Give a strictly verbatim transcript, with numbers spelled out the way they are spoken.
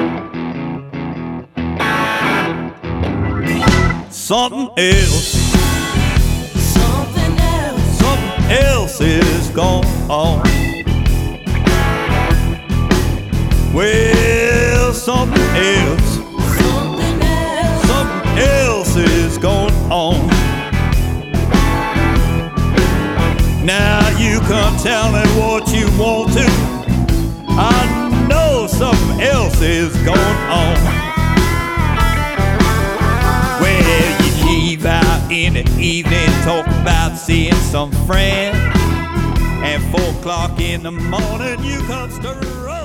Something else, Something else, something else is going on. Well, something else, something else, something else is going on. Now you can tell me what you want to. I know something else is going on. Well, you leave out in the evening, talk about seeing some friend, and four o'clock in the morning you come stir up.